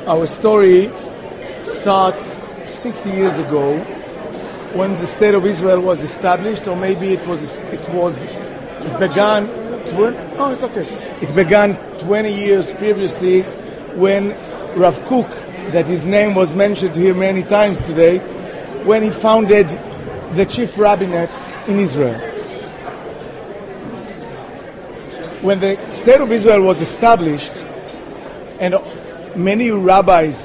Our story starts 60 years ago when the State of Israel was established, or maybe it began. It began 20 years previously when Rav Kook, that his name was mentioned here many times today, when he founded the chief rabbinate in Israel. When the State of Israel was established, and many rabbis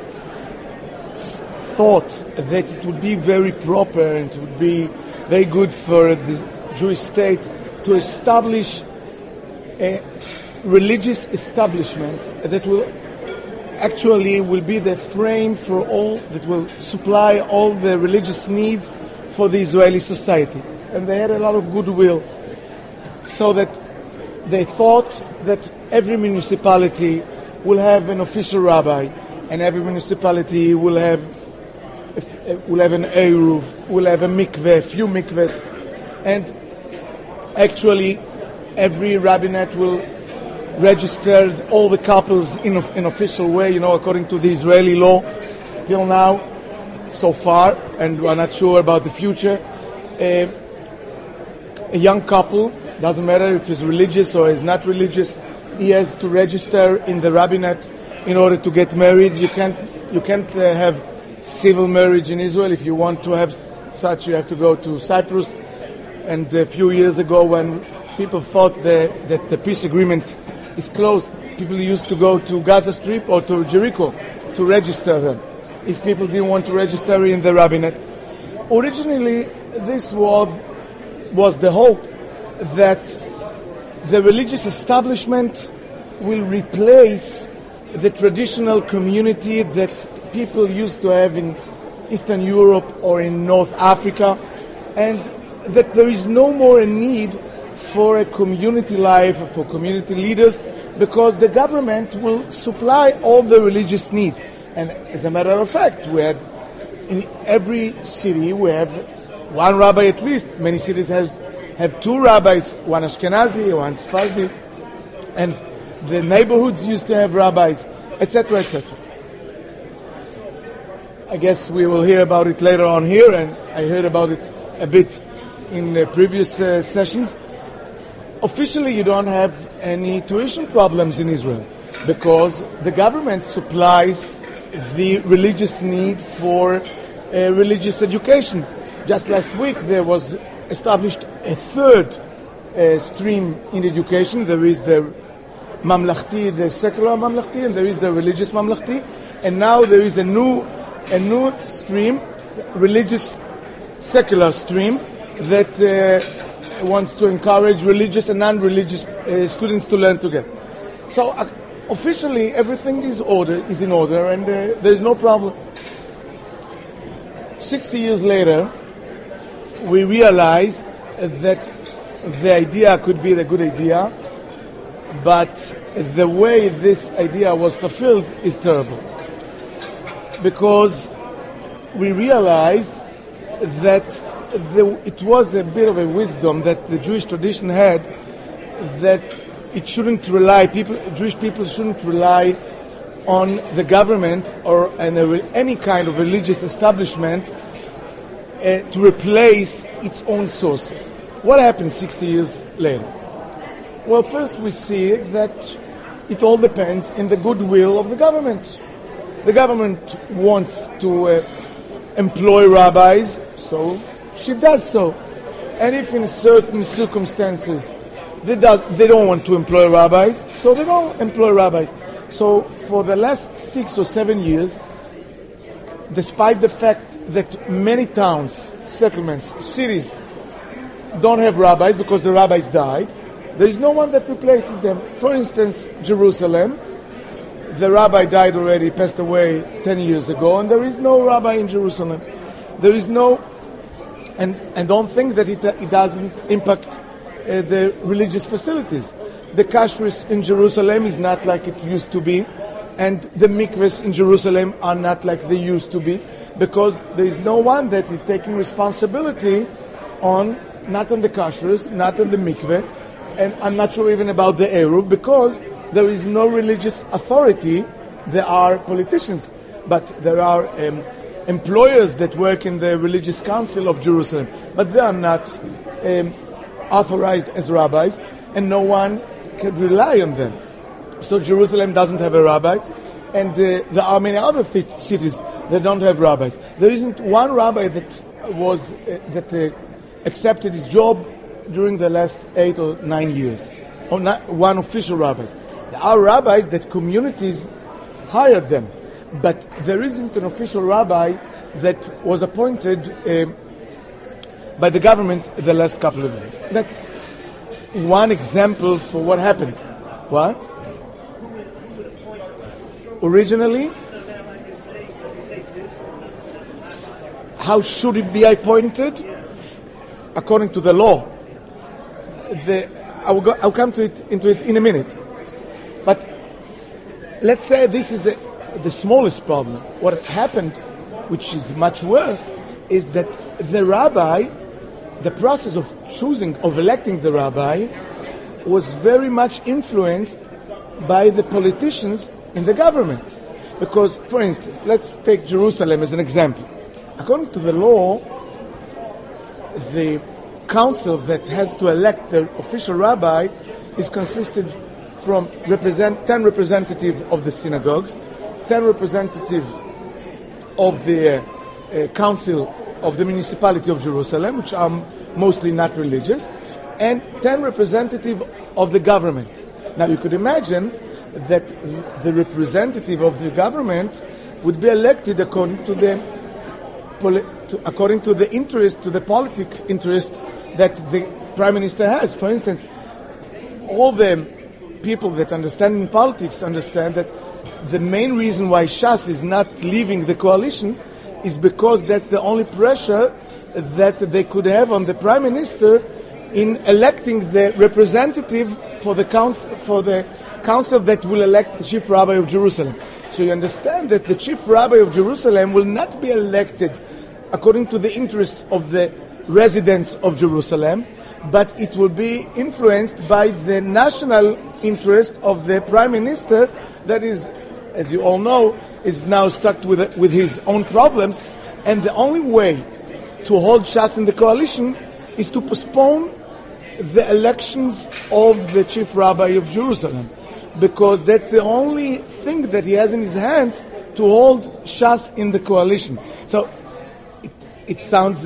thought that it would be very proper and it would be very good for the Jewish state to establish a religious establishment that will be the frame for all, that will supply all the religious needs for the Israeli society. And they had a lot of goodwill, so that they thought that every municipality will have an official rabbi, and every municipality will have an eruv, will have a mikveh, a few mikvehs, and actually every rabbinate will register all the couples in an official way, according to the Israeli law. Till now, so far, and we're not sure about the future, a young couple, doesn't matter if he's religious or is not religious, he has to register in the rabbinate in order to get married. You can't have civil marriage in Israel. If you want to have such, you have to go to Cyprus. And a few years ago, when people thought that the peace agreement is closed, people used to go to Gaza Strip or to Jericho to register them, if people didn't want to register in the rabbinate. Originally, this was the hope that the religious establishment will replace the traditional community that people used to have in Eastern Europe or in North Africa, and that there is no more a need for a community life, for community leaders, because the government will supply all the religious needs. And as a matter of fact, in every city we have one rabbi at least. Many cities have two rabbis, one Ashkenazi, one Sephardi, and the neighborhoods used to have rabbis, etc., etc. I guess we will hear about it later on here, and I heard about it a bit in previous sessions. Officially, you don't have any tuition problems in Israel because the government supplies the religious need for religious education. Just last week, there was established a third stream in education. There is the Mamlachti, the secular Mamlachti, and there is the religious Mamlachti. And now there is a new stream, religious secular stream, that wants to encourage religious and non-religious students to learn together. So officially everything is in order, and there is no problem. 60 years later, we realize that the idea could be a good idea, but the way this idea was fulfilled is terrible. Because we realized that it was a bit of a wisdom that the Jewish tradition had, that it shouldn't rely, Jewish people shouldn't rely on the government or any kind of religious establishment to replace its own sources. What happened 60 years later? Well, first we see that it all depends on the goodwill of the government. The government wants to employ rabbis, so she does so. And if in certain circumstances they don't want to employ rabbis, so they don't employ rabbis. So for the last 6 or 7 years, despite the fact that many towns, settlements, cities don't have rabbis because the rabbis died, there is no one that replaces them. For instance, Jerusalem, the rabbi died already, passed away 10 years ago, and there is no rabbi in Jerusalem. There is no, and don't think that it doesn't impact the religious facilities. The kashrus in Jerusalem is not like it used to be, and the mikvahs in Jerusalem are not like they used to be, because there is no one that is taking responsibility not on the kashrus, not on the mikveh, and I'm not sure even about the eruv, because there is no religious authority there are politicians, but there are employers that work in the Religious Council of Jerusalem, but they are not authorized as rabbis, and no one can rely on them. So Jerusalem doesn't have a rabbi, and there are many other cities that don't have rabbis. There isn't one rabbi that accepted his job during the last 8 or 9 years, or not one official rabbi. There are rabbis that communities hired them, but there isn't an official rabbi that was appointed by the government the last couple of years. That's one example for what happened. What? Originally, how should it be appointed? According to the law. I'll come into it in a minute. But let's say this is the smallest problem. What happened, which is much worse, is that the process of electing the rabbi, was very much influenced by the politicians in the government. Because, for instance, let's take Jerusalem as an example. According to the law, the council that has to elect the official rabbi is consisted from 10 representatives of the synagogues, 10 representatives of the council of the municipality of Jerusalem, which are mostly not religious, and 10 representatives of the government. Now you could imagine that the representative of the government would be elected according to the politic interest that the prime minister has. For instance, all the people that understand in politics understand that the main reason why Shas is not leaving the coalition is because that's the only pressure that they could have on the prime minister in electing the representative for the council that will elect the chief rabbi of Jerusalem. So you understand that the chief rabbi of Jerusalem will not be elected according to the interests of the residents of Jerusalem, but it will be influenced by the national interest of the prime minister that is, as you all know, is now stuck with his own problems. And the only way to hold Shas in the coalition is to postpone the elections of the chief rabbi of Jerusalem, because that's the only thing that he has in his hands to hold Shas in the coalition. So it sounds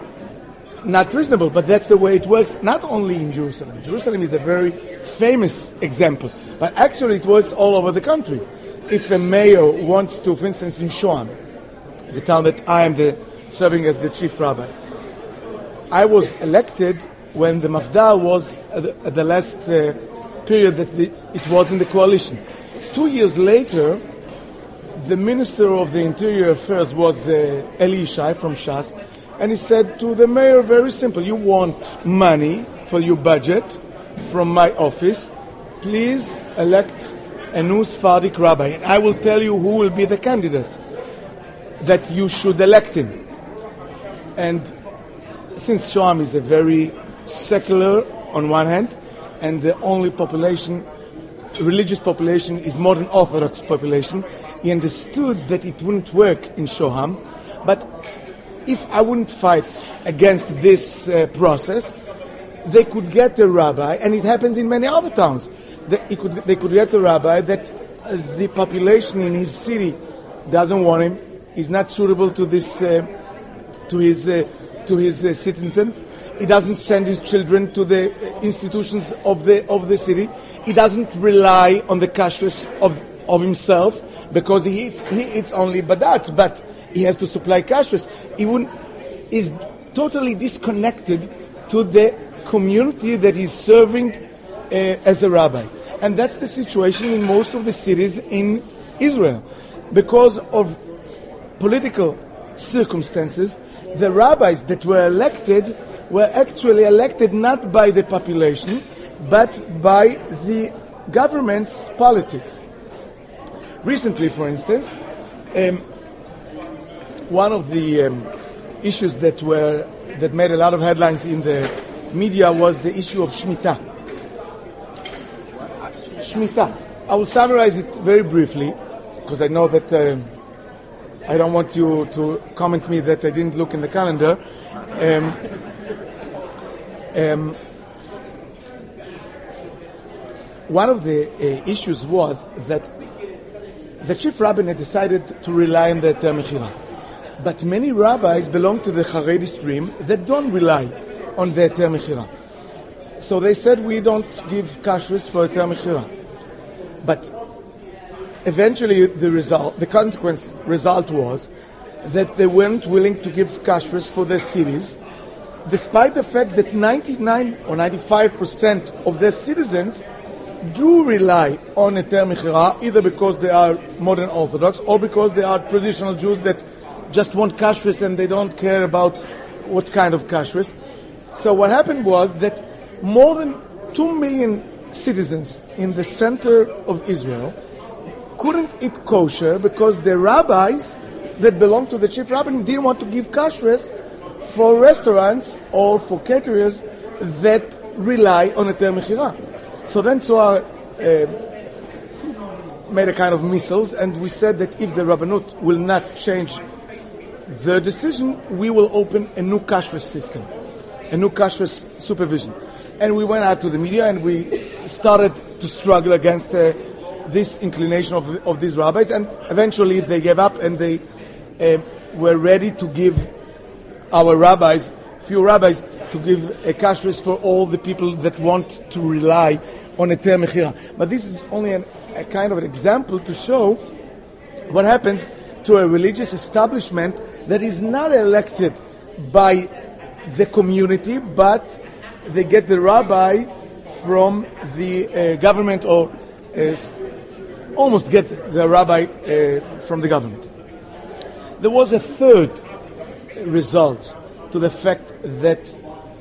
not reasonable, but that's the way it works, not only in Jerusalem. Jerusalem is a very famous example, but actually it works all over the country. If a mayor wants to, for instance, in Shoham, the town that I am serving as the chief rabbi, I was elected when the Mafdal was at the last period that it was in the coalition. 2 years later, the Minister of the Interior Affairs was Eli Yishai from Shas, and he said to the mayor, very simple, you want money for your budget from my office, please elect a new Sephardic rabbi, and I will tell you who will be the candidate that you should elect him. And since Shoham is a very secular on one hand, and the only religious population is modern Orthodox population, he understood that it wouldn't work in Shoham. But if I wouldn't fight against this process, they could get a rabbi, and it happens in many other towns. They could get a rabbi that the population in his city doesn't want him. He's not suitable to this to his citizens. He doesn't send his children to the institutions of the city. He doesn't rely on the kashrus of himself, because he eats only badat, but he has to supply kashrus. Is totally disconnected to the community that he's serving as a rabbi. And that's the situation in most of the cities in Israel. Because of political circumstances, the rabbis that were elected were actually elected not by the population, but by the government's politics. Recently, for instance, one of the issues that made a lot of headlines in the media was the issue of Shemitah. Shemitah. I will summarize it very briefly, because I know that I don't want you to comment me that I didn't look in the calendar. One of the issues was that the chief rabbinate decided to rely on the Heter Mechira. But many rabbis belong to the Haredi stream that don't rely on the Heter Mechira. So they said, we don't give kashrus for Heter Mechira. But eventually the consequence result was that they weren't willing to give kashrus for their cities, despite the fact that 99 or 95% of their citizens do rely on Heter Mechira, either because they are modern Orthodox or because they are traditional Jews that just want kashrus and they don't care about what kind of kashrus. So what happened was that more than 2 million citizens in the center of Israel couldn't eat kosher because the rabbis that belonged to the chief rabbin didn't want to give kashrus for restaurants or for caterers that rely on Heter Mechira. So then Zohar made a kind of missiles, and we said that if the Rabbanut will not change their decision, we will open a new kashrus system, a new kashrus supervision. And we went out to the media and we started to struggle against this inclination of these rabbis, and eventually they gave up and they were ready to give our rabbis, few rabbis, to give a kashrus for all the people that want to rely on Heter Mechira. But this is only a kind of an example to show what happens to a religious establishment that is not elected by the community, but they get the rabbi from the government, or almost get the rabbi from the government. There was a third result to the fact that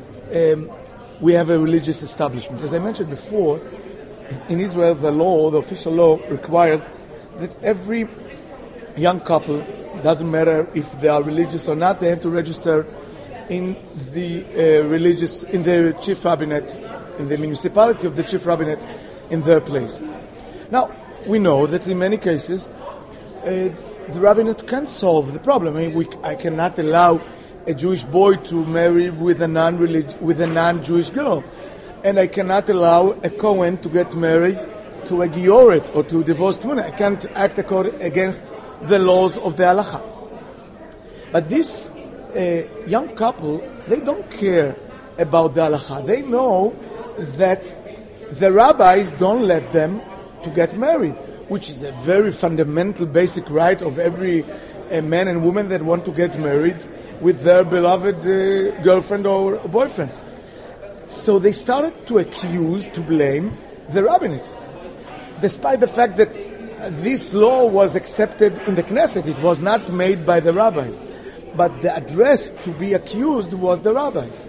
we have a religious establishment. As I mentioned before, in Israel, the official law requires that every young couple, doesn't matter if they are religious or not, they have to register in the in the chief rabbinate, in the municipality of the chief rabbinate in their place. Now, we know that in many cases, the rabbinate can't solve the problem. I cannot allow a Jewish boy to marry with a non-Jewish girl, and I cannot allow a Kohen to get married to a Gioret or to a divorced woman. I can't act against the laws of the halacha. But this young couple, they don't care about the halacha. They know that the rabbis don't let them to get married, which is a very fundamental, basic right of every man and woman that want to get married with their beloved girlfriend or boyfriend. So they started to blame the rabbinate, despite the fact that this law was accepted in the Knesset. It was not made by the rabbis, but the address to be accused was the rabbis.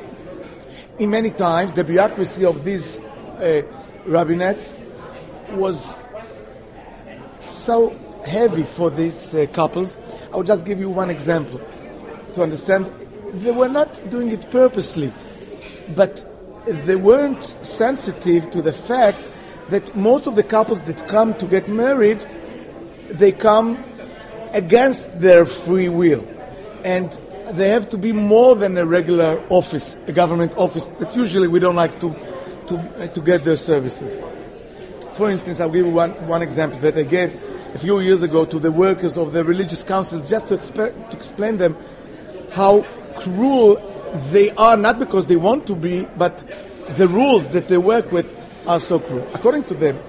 In many times, the bureaucracy of these rabbinettes was so heavy for these couples. I will just give you one example to understand. They were not doing it purposely, but they weren't sensitive to the fact that most of the couples that come to get married, they come against their free will, and they have to be more than a regular office, a government office that usually we don't like to get their services. For instance, I'll give you one example that I gave a few years ago to the workers of the religious councils, just to explain them how cruel they are, not because they want to be, but the rules that they work with are so cruel. According to the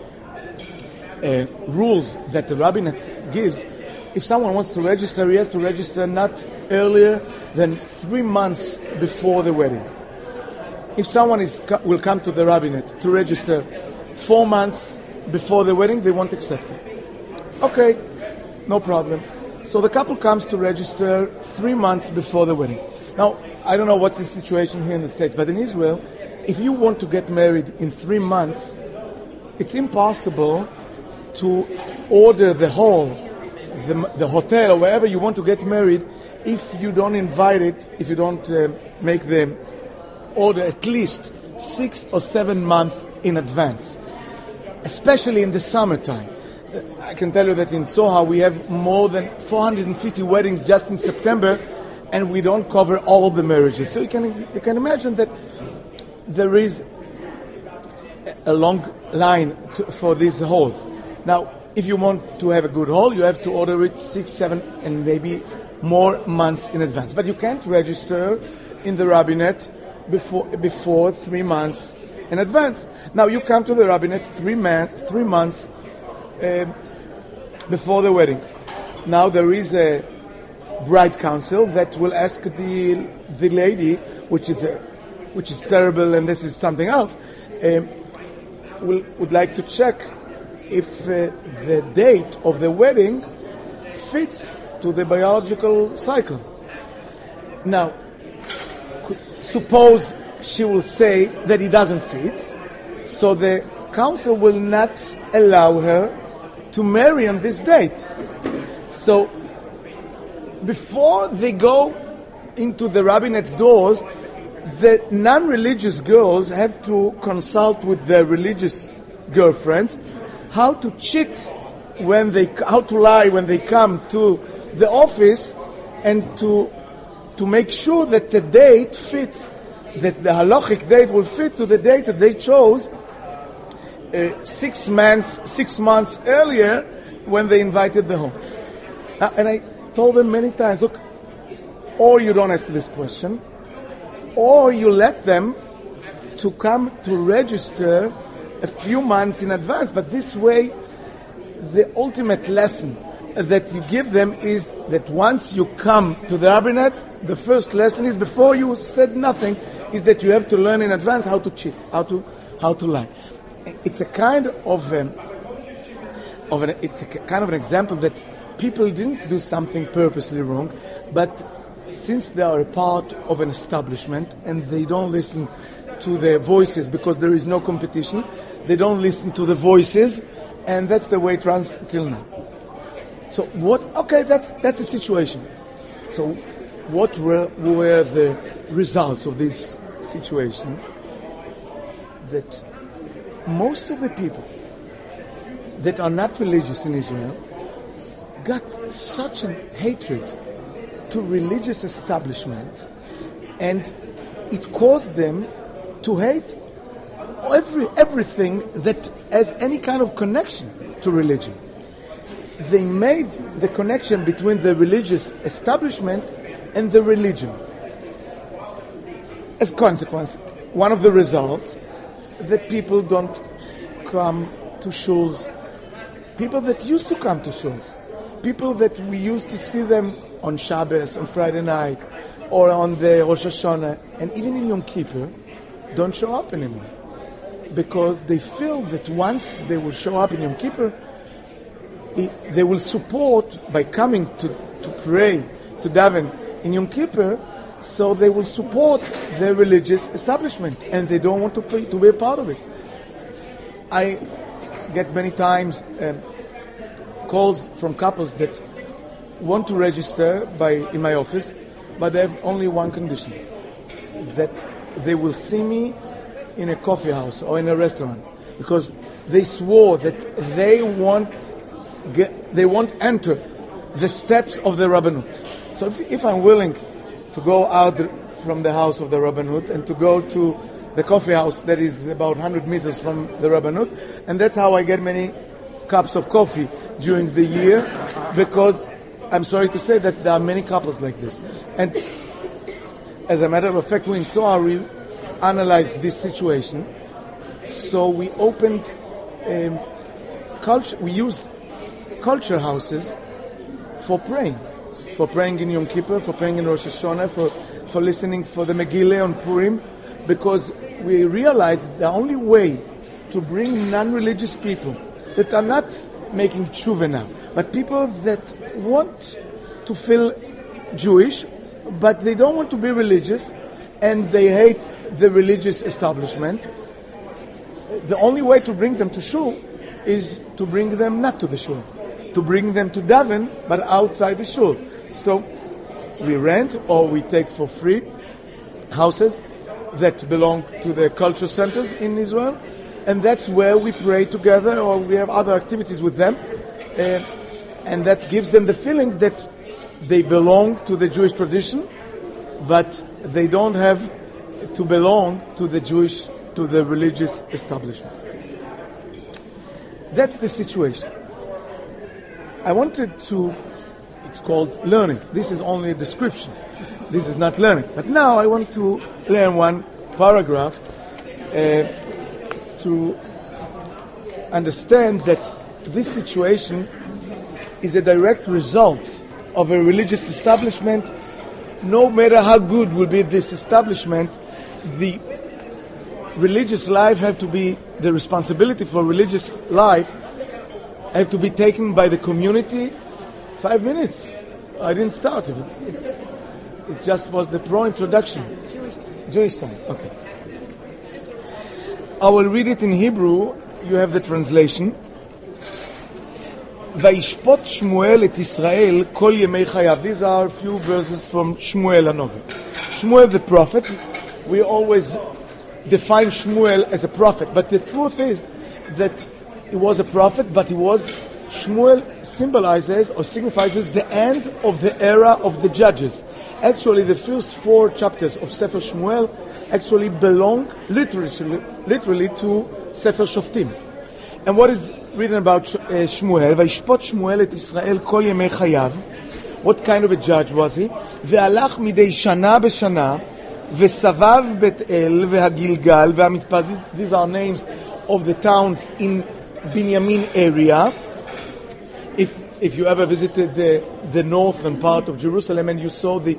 rules that the rabbinate gives, if someone wants to register, he has to register not earlier than 3 months before the wedding. If someone will come to the rabbinate to register 4 months before the wedding, they won't accept it. Okay, no problem. So the couple comes to register 3 months before the wedding. Now, I don't know what's the situation here in the States, but in Israel, if you want to get married in 3 months, it's impossible to order the hall, the hotel, or wherever you want to get married, if you don't invite it, if you don't make the order at least 6 or 7 months in advance, especially in the summertime. I can tell you that in Soha we have more than 450 weddings just in September, and we don't cover all the marriages. So you can imagine that there is a long line for these halls. Now, if you want to have a good hall, you have to order it 6, 7, and maybe more months in advance. But you can't register in the rabbinate before 3 months in advance. Now, you come to the rabbinate 3 months before the wedding. Now, there is a bride council that will ask the lady, which is terrible, and this is something else, would like to check if the date of the wedding fits to the biological cycle. Now, suppose she will say that it doesn't fit, so the council will not allow her to marry on this date. So, before they go into the rabbinet's doors, the non-religious girls have to consult with their religious girlfriends how to cheat how to lie when they come to the office, and to make sure that the date fits, that the halachic date will fit to the date that they chose 6 months earlier when they invited the home. And I told them many times, look, or you don't ask this question, or you let them to come to register a few months in advance. But this way, the ultimate lesson that you give them is that once you come to the rabbinate, the first lesson is, before you said nothing, is that you have to learn in advance how to cheat, how to lie. It's a kind of an example that people didn't do something purposely wrong, but since they are a part of an establishment and they don't listen to the voices because there is no competition, they don't listen to the voices, and that's the way it runs till now. So that's the situation. So what were the results of this situation? That most of the people that are not religious in Israel got such a hatred to religious establishment, and it caused them to hate everything that has any kind of connection to religion. They made the connection between the religious establishment and the religion. As a consequence, one of the results that people don't come to shuls. People that used to come to shuls, people that we used to see them on Shabbos, on Friday night, or on the Rosh Hashanah, and even in Yom Kippur, don't show up anymore. Because they feel that once they will show up in Yom Kippur, they will support, by coming to pray, to daven in Yom Kippur, so they will support their religious establishment, and they don't want to be a part of it. I get many times calls from couples that want to register in my office, but they have only one condition: that they will see me in a coffee house or in a restaurant, because they swore that they won't enter the steps of the Rabbanut. So if I'm willing to go out from the house of the Rabbanut and to go to the coffee house that is about 100 meters from the Rabbanut, and that's how I get many cups of coffee during the year, because I'm sorry to say that there are many couples like this. And as a matter of fact, we in Zohar, we analyzed this situation. So we opened we use culture houses for praying in Yom Kippur, for praying in Rosh Hashanah, for listening for the Megillah on Purim, because we realized the only way to bring non-religious people that are not making tshuva now, but people that want to feel Jewish, but they don't want to be religious, and they hate the religious establishment. The only way to bring them to shul is to bring them not to the shul, to bring them to daven, but outside the shul. So we rent or we take for free houses that belong to the culture centers in Israel, and that's where we pray together, or we have other activities with them. and that gives them the feeling that they belong to the Jewish tradition, but they don't have to belong to the religious establishment. That's the situation. It's called learning. This is only a description. This is not learning. But now I want to learn one paragraph to understand that this situation is a direct result of a religious establishment. No matter how good will be this establishment, the religious life the responsibility for religious life have to be taken by the community. 5 minutes. I didn't start it. It just was the pro-introduction. Jewish time. Okay. I will read it in Hebrew. You have the translation. וישפוט שמואל את ישראל כל ימי חייו. These are a few verses from Shmuel HaNovi. Shmuel the prophet. We always define Shmuel as a prophet, but the truth is that he was a prophet, but Shmuel symbolizes or signifies the end of the era of the judges. Actually, the first 4 chapters of Sefer Shmuel actually belong literally to Sefer Shoftim. And what is written about Shmuel? וישפוט שמואל את ישראל כל ימי חייו. What kind of a judge was he? והלך מדי שנה בשנה וסבב בית אל והגילגל והמתפז. These are names of the towns in Binyamin area. If you ever visited the northern part of Jerusalem and you saw the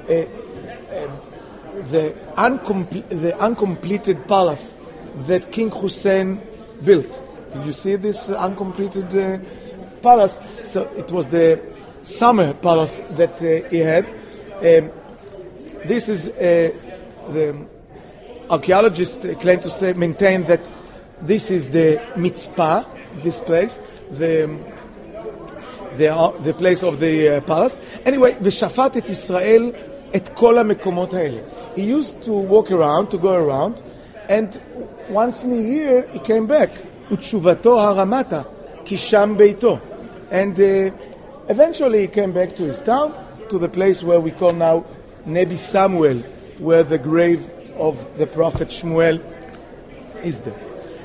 uncompleted palace that King Hussein built. Did you see this uncompleted palace? So it was the summer palace that he had. This is the archaeologists maintain that this is the Mitzpah, this place, the place of the palace. Anyway, ושפט את ישראל את כל המקומות האלה. He used to go around, and once in a year he came back. ותשובתו הרמתה, כי שם ביתו. And eventually he came back to his town, to the place where we call now Nebi Samuel, where the grave of the prophet Shmuel is there.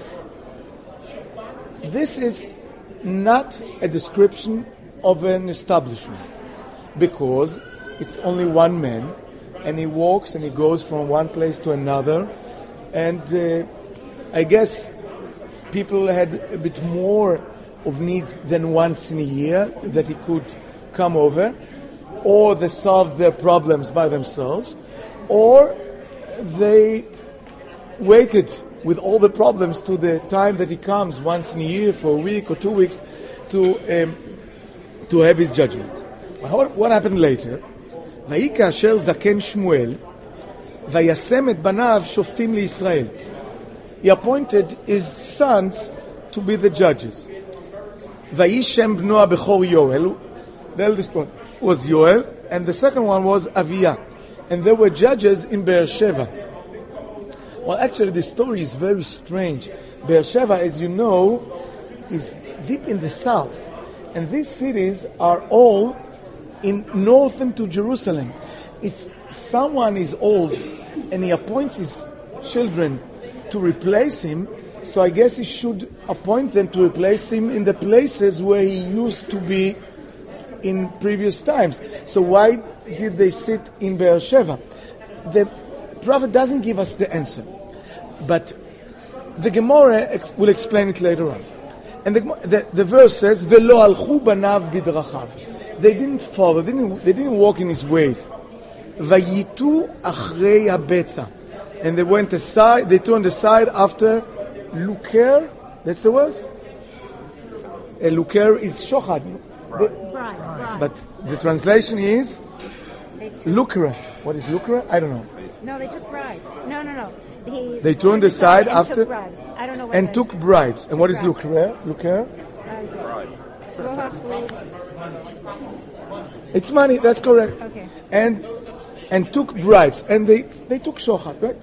This is not a description of an establishment, because it's only one man, and he walks and he goes from one place to another, and I guess people had a bit more of needs than once in a year that he could come over, or they solved their problems by themselves, or they waited with all the problems to the time that he comes once in a year for a week or 2 weeks to have his judgment. What happened later? ויהי כאשר זקן שמואל וישם את בניו שופטים לישראל. He appointed his sons to be the judges. ויהי שם בנו הבכור יואל. The eldest one was Yoel, and the second one was Aviyah. And they were judges in Beersheba. Well, actually, the story is very strange. Beersheba, as you know, is deep in the south. And these cities are all in northern to Jerusalem. If someone is old and he appoints his children to replace him, so I guess he should appoint them to replace him in the places where he used to be in previous times. So why did they sit in Beersheba? The prophet doesn't give us the answer, but the Gemara will explain it later on. And the verse says, "Velo alchu banav bidrachav." They didn't follow. They didn't walk in his ways. Vayitu achrei habetza, and they went aside. They turned aside after luker. That's the word. Luker is shochad. Bribe. But the translation is lucre. What is lucre? I don't know. No, they took bribes. No. They turned aside after took bribes. I don't know what and took bribes. And what is lucre? Lucre? It's money. That's correct. Okay. And took bribes, and they took shochad, right?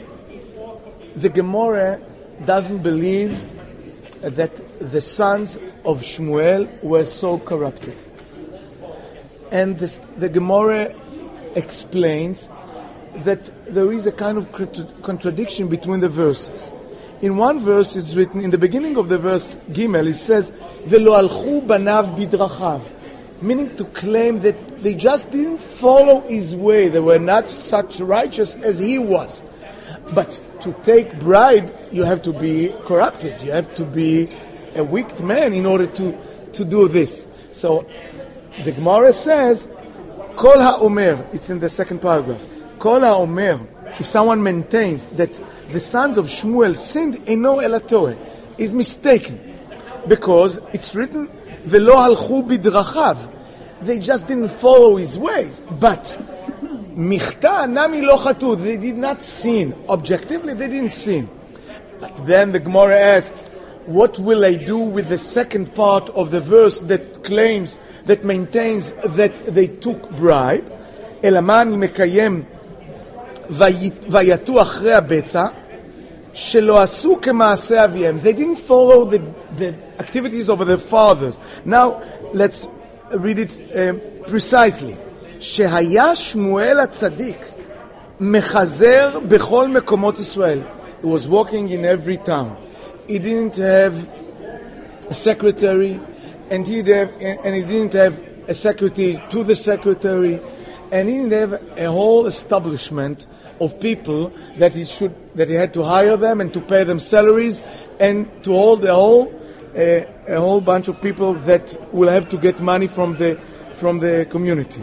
The Gemara doesn't believe that the sons of Shmuel were so corrupted. And the Gemara explains that there is a kind of contradiction between the verses. In one verse is written, in the beginning of the verse Gimel, it says, Velo alchu banav bidrachav, meaning to claim that they just didn't follow his way. They were not such righteous as he was. But to take bribe, you have to be corrupted. You have to be a wicked man in order to do this. So the Gemara says, Kol ha'omer, it's in the second paragraph, Kol ha'omer, if someone maintains that the sons of Shmuel sinned eno el hatoe, is mistaken, because it's written velo halchu bidrachav, they just didn't follow his ways. But michta nami lo chatu, they did not sin. Objectively, they didn't sin. But then the Gemara asks, what will I do with the second part of the verse that maintains that they took bribe? Elamani mekayem vayatu achre הבצע, שלא עשו כמעשה אביהם. They didn't follow the activities of their fathers. Now, let's read it precisely. שהיה שמואל הצדיק מחזר בכל מקומות ישראל. He was walking in every town. He didn't have a secretary, and he didn't have a secretary to the secretary, and he didn't have a whole establishment of people that he had to hire them and to pay them salaries and to hold a whole bunch of people that will have to get money from the community.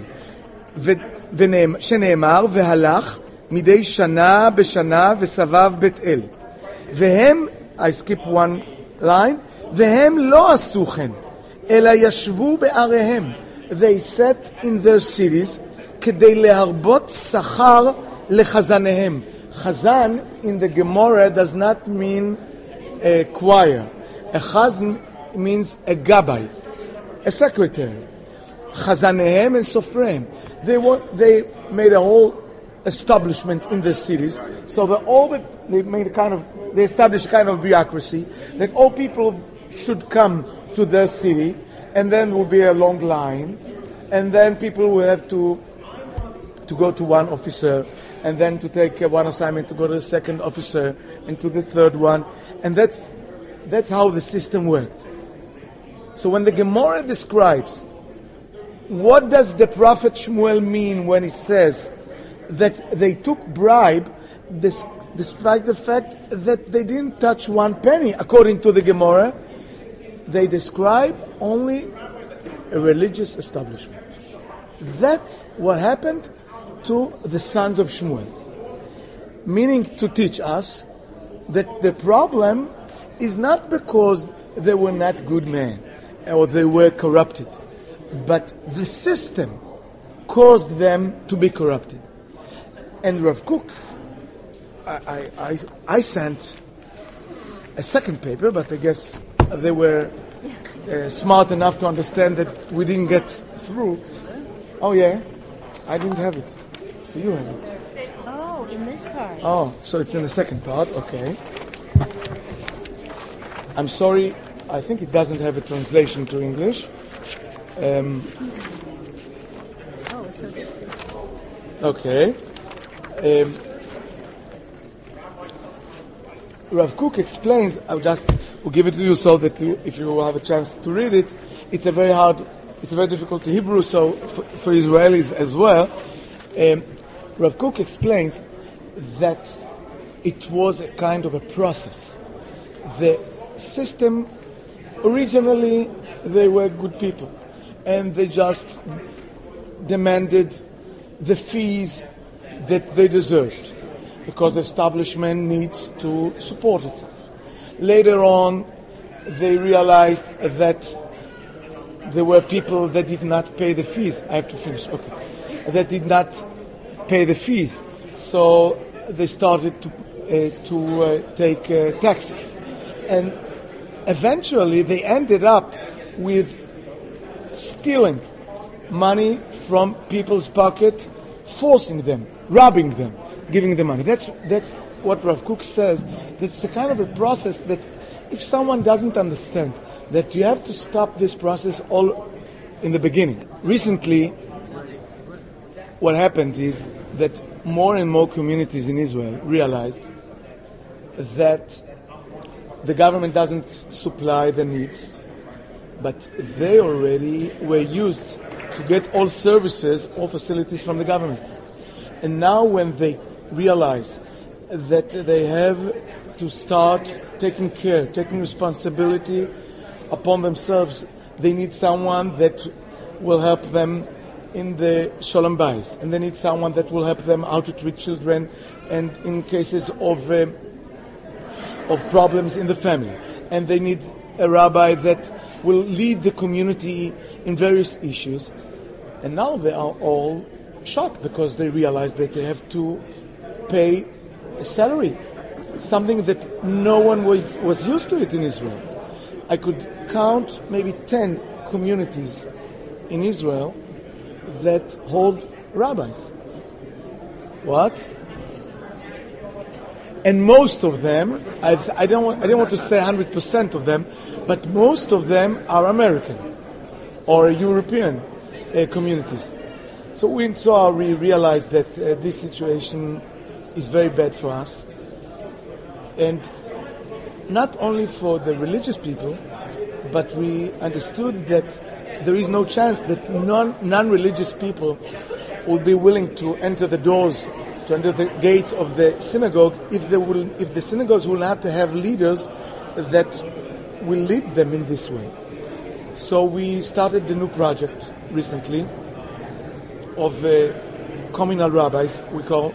שנאמר והלך מדי שנה בשנה וסבב בית אל. והם, I skip one line, והם לא עשו כן, אלא ישבו בעריהם. They sat in their cities כדי להרבות שכר לחזניהם. Chazan in the Gemara does not mean a choir. A chazan means a gabbai, a secretary. Chazanehem and Sofreim. They made a whole establishment in their cities, so that they established a kind of bureaucracy that all people should come to their city, and then there will be a long line, and then people will have to go to one officer, and then to take one assignment to go to the second officer, and to the third one, and that's how the system worked. So when the Gemara describes what does the prophet Shmuel mean when he says that they took bribe, despite the fact that they didn't touch one penny, according to the Gemara, they describe only a religious establishment. That's what happened to the sons of Shmuel. Meaning to teach us that the problem is not because they were not good men or they were corrupted, but the system caused them to be corrupted. And Rav Kook, I sent a second paper, but I guess they were smart enough to understand that we didn't get through. Oh yeah, I didn't have it. So you have it. Oh, in this part. Oh, so it's in the second part, okay. I'm sorry, I think it doesn't have a translation to English. Oh, so this is... Okay. Rav Kook explains, will give it to you so that if you have a chance to read it, it's very difficult to Hebrew, so for Israelis as well. Rav Kook explains that it was a kind of a process. The system, originally, they were good people, and they just demanded the fees that they deserved, because the establishment needs to support itself. Later on, they realized that there were people that did not pay the fees. I have to finish. Okay. That did not pay the fees. So they started to take taxes. And eventually they ended up with stealing money from people's pocket, forcing them, robbing them, giving them money. That's what Rav Kook says. That's a kind of a process that if someone doesn't understand that you have to stop this process all in the beginning. Recently, what happened is that more and more communities in Israel realized that the government doesn't supply the needs, but they already were used to get all services or facilities from the government. And now when they realize that they have to start taking care, taking responsibility upon themselves, they need someone that will help them in the Shalom Bayis, and they need someone that will help them how to treat children and in cases of problems in the family. And they need a rabbi that will lead the community in various issues. And now they are all shocked because they realize that they have to pay a salary, something that no one was used to it in Israel. I could count maybe 10 communities in Israel that hold rabbis. What? And most of them, I don't want to say 100% of them, but most of them are American or European communities. So we realized that this situation is very bad for us, and not only for the religious people, but we understood that there is no chance that non-religious people will be willing to enter the doors, to enter the gates of the synagogue, if the synagogues will not have leaders that will lead them in this way. So we started a new project recently of communal rabbis. We call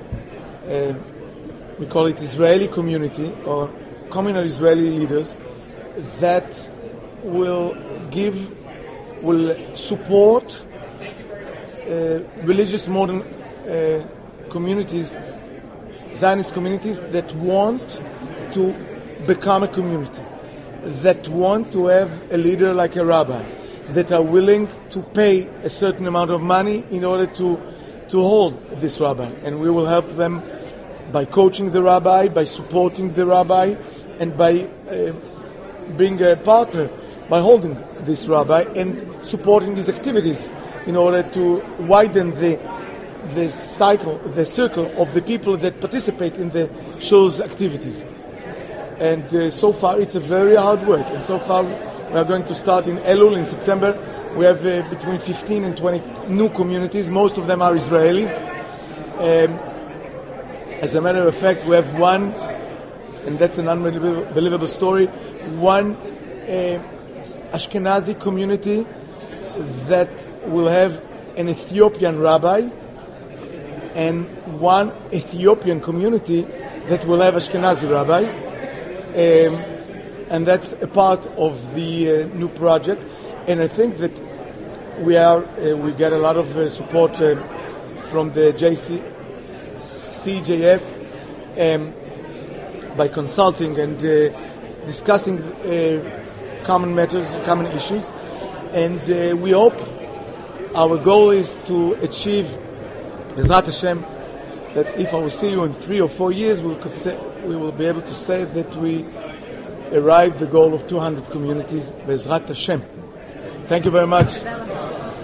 it Israeli community or communal Israeli leaders that will support religious modern communities, Zionist communities that want to become a community, that want to have a leader like a rabbi, that are willing to pay a certain amount of money in order to hold this rabbi. And we will help them by coaching the rabbi, by supporting the rabbi, and by being a partner, by holding this rabbi and supporting his activities in order to widen the circle of the people that participate in the show's activities. And so far it's a very hard work. And so far we are going to start in Elul in September. We have between 15 and 20 new communities. Most of them are Israelis. As a matter of fact, we have one, and that's an unbelievable story, one Ashkenazi community that will have an Ethiopian rabbi, and one Ethiopian community that will have Ashkenazi rabbi. And that's a part of the new project. And I think that we get a lot of support from the CJF by consulting and discussing common matters, common issues. And we hope, our goal is to achieve, Bezrat Hashem, that if I will see you in 3 or 4 years, we will be able to say that we arrived the goal of 200 communities, Bezrat Hashem. Thank you very much.